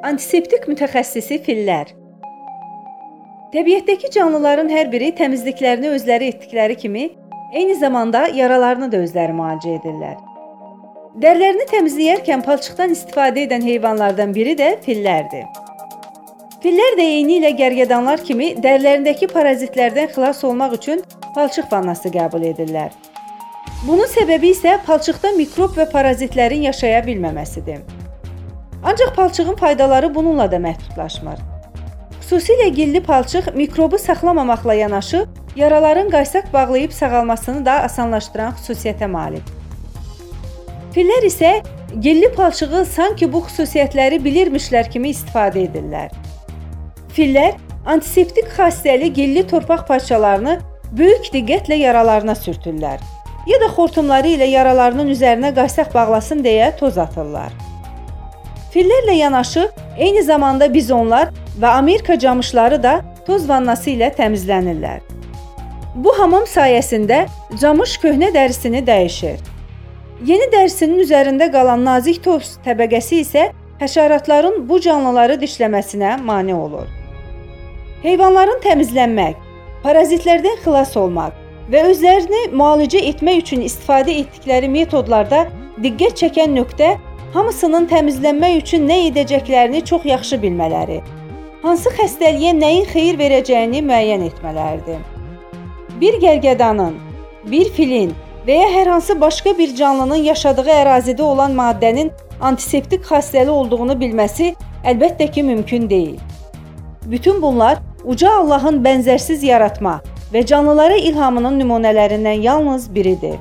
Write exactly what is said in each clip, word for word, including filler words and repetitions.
Antiseptik mütəxəssisi fillər. Təbiətdəki canlıların hər biri təmizliklərini özləri etdikləri kimi, eyni zamanda yaralarını da özləri müalicə edirlər. Dərlərini təmizləyərkən palçıqdan istifadə edən heyvanlardan biri də fillərdir. Fillər də eyni ilə gərgədanlar kimi dərlərindəki parazitlərdən xilas olmaq üçün palçıq vannası qəbul edirlər. Bunun səbəbi isə palçıqda mikrob və parazitlərin yaşaya bilməməsidir. Ancaq palçığın faydaları bununla da məhdudlaşmır. Xüsusilə gilli palçıq mikrobu saxlamamaqla yanaşı, yaraların qaysaq bağlayıb sağalmasını da asanlaşdıran xüsusiyyətə malik. Fillər isə gilli palçığı sanki bu xüsusiyyətləri bilirmişlər kimi istifadə edirlər. Fillər antiseptik xassəli gilli torpaq parçalarını böyük diqqətlə yaralarına sürtürlər ya da xortumları ilə yaralarının üzərinə qaysaq bağlasın deyə toz atırlar. Fillərlə yanaşı, eyni zamanda bizonlar və Amerika camışları da toz vannası ilə təmizlənirlər. Bu hamam sayəsində camış köhnə dərisini dəyişir. Yeni dərisinin üzərində qalan nazik toz təbəqəsi isə həşəratların bu canlıları dişləməsinə mane olur. Heyvanların təmizlənmək, parazitlərdən xilas olmaq və özlərini müalicə etmək üçün istifadə etdikləri metodlarda diqqət çəkən nöqtə hamısının təmizlənmək üçün nə edəcəklərini çox yaxşı bilmələri, hansı xəstəliyə nəyin xeyir verəcəyini müəyyən etmələridir. Bir gərgədanın, bir filin və ya hər hansı başqa bir canlının yaşadığı ərazidə olan maddənin antiseptik xassəli olduğunu bilməsi əlbəttə ki, mümkün deyil. Bütün bunlar uca Allahın bənzərsiz yaratma və canlılara ilhamının nümunələrindən yalnız biridir.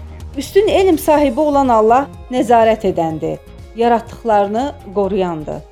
Üstün elm sahibi olan Allah nəzarət edəndir, yaratdıqlarını qoruyandır.